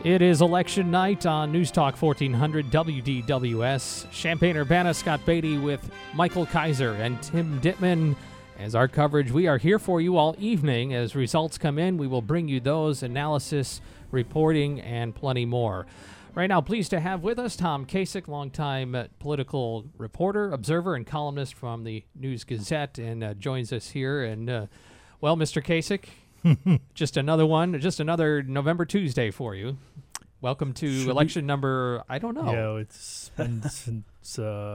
It is election night on News Talk 1400 WDWS. Champaign-Urbana, Scott Beatty with Michael Kaiser and Tim Dittman. As our coverage, we are here for you all evening. As results come in, we will bring you those, analysis, reporting, and plenty more. Right now, pleased to have with us Tom Kasich, longtime political reporter, observer, and columnist from the News-Gazette, and joins us here. And, well, Mr. Kasich, just another November Tuesday for you. Welcome to election number, I don't know. Yeah, it's been since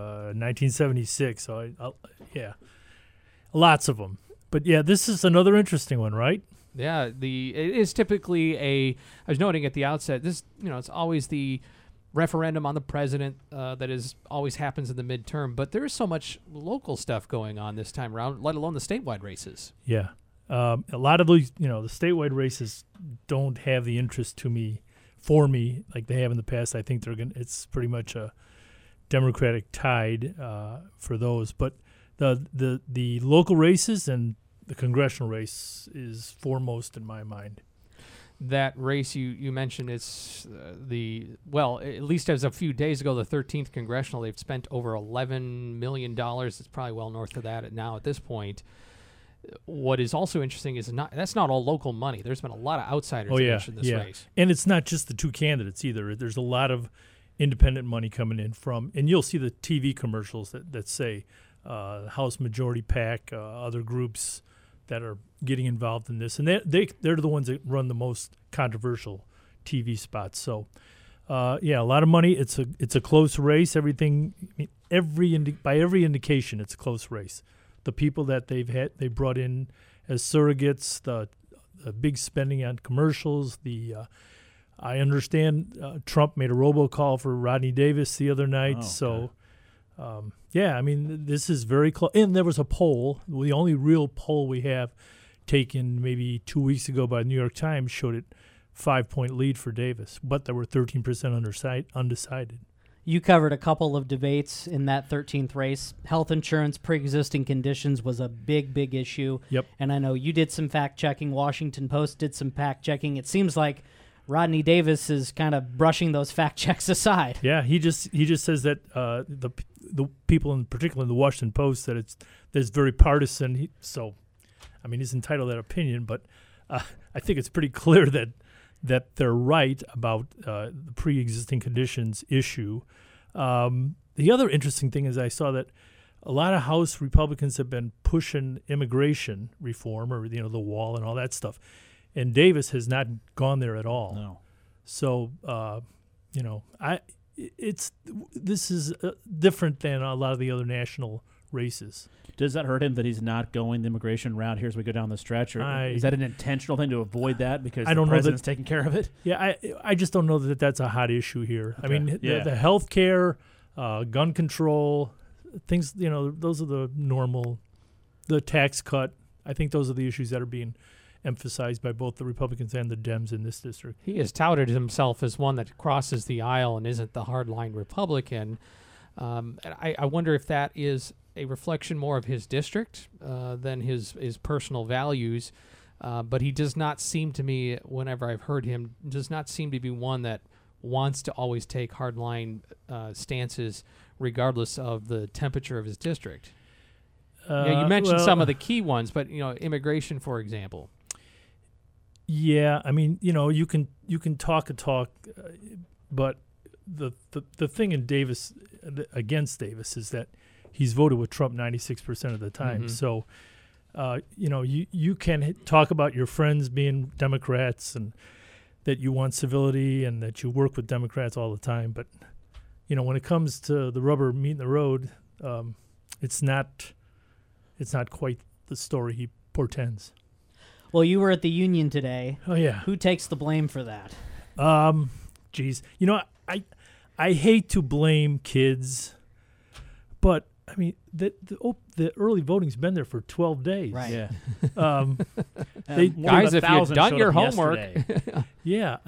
1976, so yeah, lots of them. But yeah, this is another interesting one, right? Yeah, it is typically I was noting at the outset, this, it's always the referendum on the president that always happens in the midterm, but there is so much local stuff going on this time around, let alone the statewide races. Yeah. A lot of these, the statewide races don't have the interest for me like they have in the past. I think it's pretty much a Democratic tide for those. But the local races and the congressional race is foremost in my mind. That race you mentioned, it's at least as a few days ago, the 13th congressional, they've spent over $11 million. It's probably well north of that now at this point. What is also interesting is that's not all local money. There's been a lot of outsiders in this race. And it's not just the two candidates either. There's a lot of independent money coming in and you'll see the TV commercials that say House Majority PAC, other groups that are getting involved in this. And they're the ones that run the most controversial TV spots. So, a lot of money. It's a close race. By every indication, it's a close race. The people that they brought in as surrogates, the big spending on commercials. I understand Trump made a robocall for Rodney Davis the other night. This is very close. And there was a poll. The only real poll we have taken maybe 2 weeks ago by the New York Times showed it 5-point lead for Davis, but there were 13% undecided. You covered a couple of debates in that 13th race. Health insurance, pre-existing conditions was a big, big issue. Yep. And I know you did some fact-checking. Washington Post did some fact-checking. It seems like Rodney Davis is kind of brushing those fact-checks aside. Yeah, he just says that the people, in particular in the Washington Post, that it's very partisan. He's entitled to that opinion, but I think it's pretty clear that they're right about the pre-existing conditions issue. The other interesting thing is I saw that a lot of House Republicans have been pushing immigration reform or the wall and all that stuff, and Davis has not gone there at all. No. So this is different than a lot of the other national races. Does that hurt him that he's not going the immigration route here as we go down the stretch? Or is that an intentional thing to avoid that because the president's taking care of it? Yeah, I just don't know that that's a hot issue here. Okay. I mean, the health care, gun control, things, those are the normal, the tax cut. I think those are the issues that are being emphasized by both the Republicans and the Dems in this district. He has touted himself as one that crosses the aisle and isn't the hardline Republican. I wonder if that is a reflection more of his district than his personal values. But he does not seem to me, whenever I've heard him, does not seem to be one that wants to always take hardline stances regardless of the temperature of his district. You mentioned some of the key ones, but, immigration, for example. Yeah, you can talk a talk, but the thing in Davis against Davis is that he's voted with Trump 96% of the time. Mm-hmm. So, you can talk about your friends being Democrats and that you want civility and that you work with Democrats all the time. But, when it comes to the rubber meeting the road, it's not quite the story he portends. Well, you were at the Union today. Oh, yeah. Who takes the blame for that? Geez. I hate to blame kids, but the early voting's been there for 12 days. Right. Yeah. Guys, if you've done your homework. Yeah.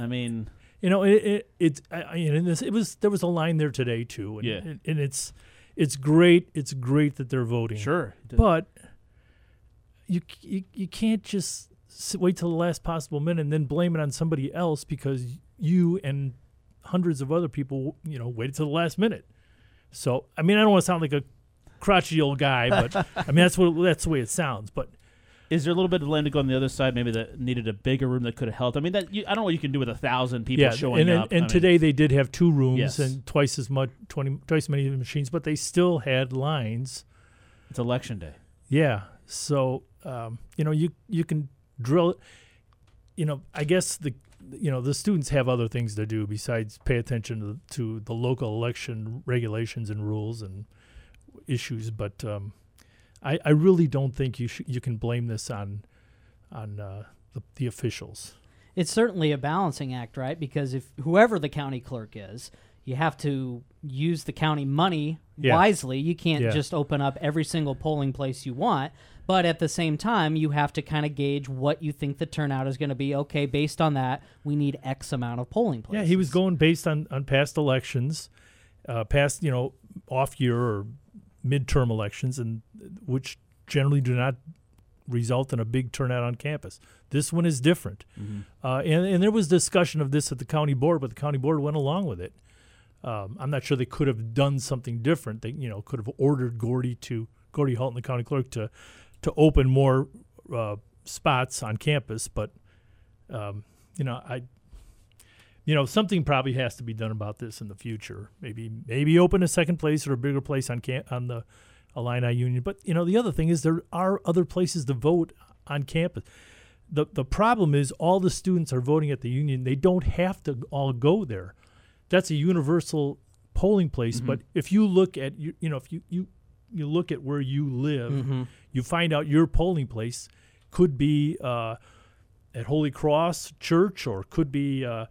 There was a line there today too. And it's great. It's great that they're voting. Sure. But you can't just wait till the last possible minute and then blame it on somebody else because you and hundreds of other people, waited till the last minute. So, I mean, I don't want to sound like a crotchety old guy, but I mean, that's the way it sounds. But is there a little bit of land to go on the other side, maybe that needed a bigger room that could have helped? I mean, I don't know what you can do with 1,000 people showing up. And today they did have 2 rooms and twice as many machines, but they still had lines. It's election day. Yeah. So, you can drill it. I guess the students have other things to do besides pay attention to the local election regulations and rules and issues. But I really don't think you can blame this on the officials. It's certainly a balancing act, right? Because if whoever the county clerk is, you have to use the county money wisely. You can't just open up every single polling place you want. But at the same time, you have to kind of gauge what you think the turnout is going to be. Okay, based on that, we need X amount of polling places. Yeah, he was going based on past elections, past off-year or midterm elections, and which generally do not result in a big turnout on campus. This one is different. Mm-hmm. And there was discussion of this at the county board, but the county board went along with it. I'm not sure they could have done something different. They could have ordered Gordy Hulton, the county clerk, to open more spots on campus, but something probably has to be done about this in the future. Maybe open a second place or a bigger place on the Illini Union. But the other thing is there are other places to vote on campus. The problem is all the students are voting at the Union. They don't have to all go there. That's a universal polling place. Mm-hmm. But if you look at if you look at where you live, mm-hmm. you find out your polling place could be at Holy Cross Church, or could be at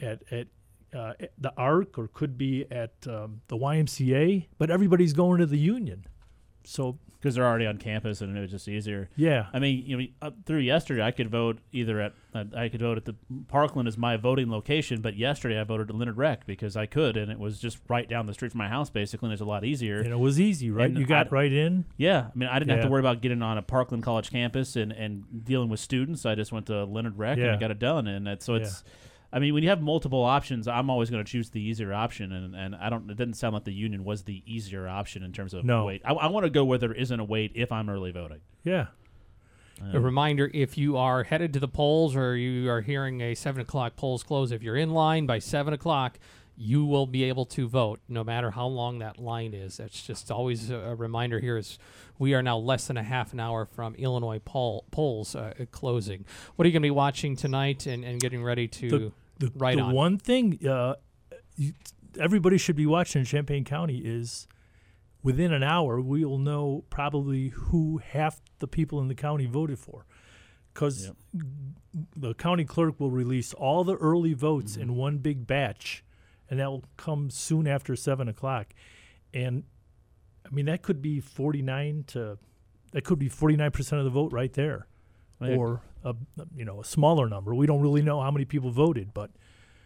the Ark, or could be at the YMCA. But everybody's going to the Union, so because they're already on campus and it was just easier. Yeah, I mean, up through yesterday, I could vote either at the Parkland as my voting location, but yesterday I voted at Leonard Rec because I could, and it was just right down the street from my house, basically, and it was a lot easier. And it was easy, right? And you got right in. Yeah, I mean, I didn't have to worry about getting on a Parkland College campus and dealing with students. I just went to Leonard Rec and I got it done, and it's. I mean, when you have multiple options, I'm always going to choose the easier option, and it didn't sound like the Union was the easier option in terms of wait. I want to go where there isn't a wait if I'm early voting. Yeah. A reminder, if you are headed to the polls or you are hearing a 7 o'clock polls close, if you're in line by 7 o'clock, you will be able to vote no matter how long that line is. That's just always a reminder here is we are now less than a half an hour from Illinois polls closing. What are you going to be watching tonight and getting ready to write on? The one thing everybody should be watching in Champaign County is within an hour we will know probably who half the people in the county voted for, because the county clerk will release all the early votes in one big batch, and that will come soon after 7 o'clock. And I mean, that could be 49% of the vote right there, or a smaller number. We don't really know how many people voted, but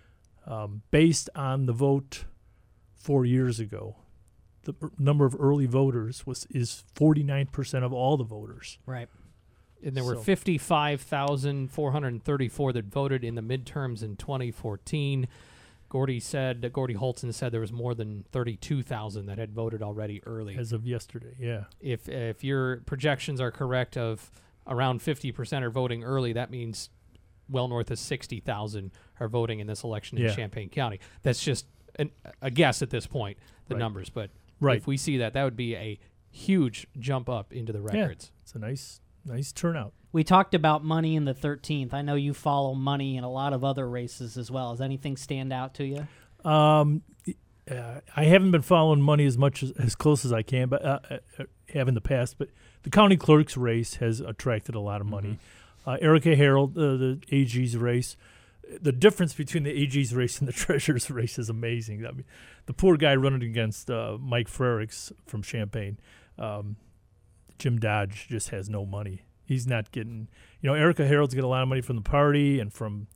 based on the vote 4 years ago, the number of early voters is 49% of all the voters. Right. And there were 55,434 that voted in the midterms in 2014. Gordy Hulton said there was more than 32,000 that had voted already early. As of yesterday, yeah. If your projections are correct of around 50% are voting early, that means well north of 60,000 are voting in this election in Champaign County. That's just a guess at this point, the numbers. But if we see that would be a huge jump up into the records. Yeah, it's a nice turnout. We talked about money in the 13th. I know you follow money in a lot of other races as well. Does anything stand out to you? I haven't been following money as much as close as I can, but have in the past. But the county clerk's race has attracted a lot of money. Erica Harold, the AG's race. The difference between the AG's race and the treasurer's race is amazing. I mean, the poor guy running against Mike Frericks from Champaign, Jim Dodge, just has no money. He's not getting, Erica Harold's got a lot of money from the party and from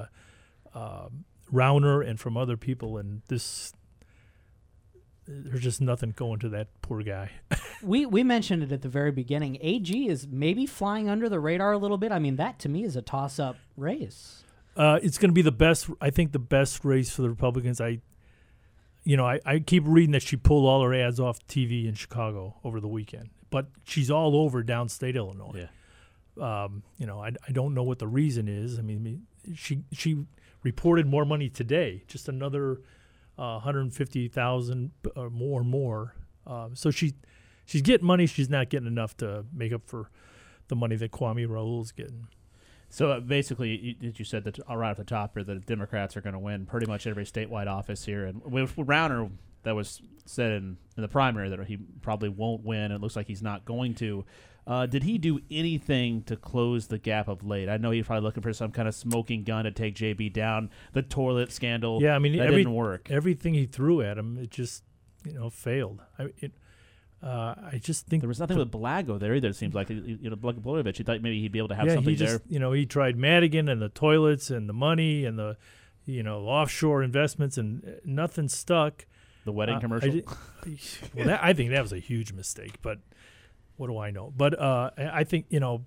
Rauner and from other people, and there's just nothing going to that poor guy. we mentioned it at the very beginning. AG is maybe flying under the radar a little bit. I mean, that to me is a toss-up race. It's going to be the best race for the Republicans. I keep reading that she pulled all her ads off TV in Chicago over the weekend, but she's all over downstate Illinois. Yeah. I don't know what the reason is. I mean, she reported more money today, just another 150,000 or more. So she's getting money. She's not getting enough to make up for the money that Kwame Raoul's getting. So basically, you said that right off the top here, the Democrats are going to win pretty much every statewide office here. And with Rauner, that was said in the primary that he probably won't win. It looks like he's not going to. Did he do anything to close the gap of late? I know he's probably looking for some kind of smoking gun to take JB down. The toilet scandal, yeah, I mean, that didn't work. Everything he threw at him, it just failed. I just think there was nothing with Blago there either. It seems like Blagojevich. You thought maybe he'd be able to have something there. He tried Madigan and the toilets and the money and the offshore investments, and nothing stuck. The wedding commercial. I think that was a huge mistake. But what do I know? But I think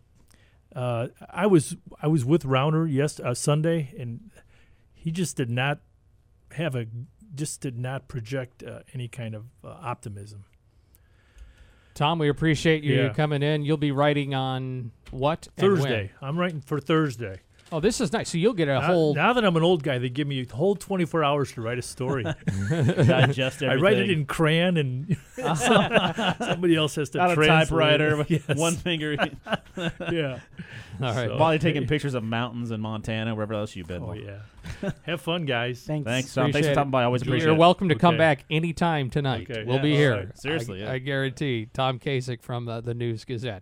I was with Rauner Sunday, and he just did not project any kind of optimism. Tom, we appreciate you coming in. You'll be writing on what? Thursday. I'm writing for Thursday. Oh, this is nice. So you'll get a whole... Now that I'm an old guy, they give me a whole 24 hours to write a story. Digest everything. I write it in crayon, and somebody else has to translate. On a typewriter with one finger. Yeah. All right. While you're taking pictures of mountains in Montana, wherever else you've been. Oh, yeah. Have fun, guys. Thanks, Tom. Thanks for stopping by. I always appreciate it. You're welcome to come back anytime tonight. Okay. We'll be here. Right. Seriously. I guarantee. Tom Kasich from the News Gazette.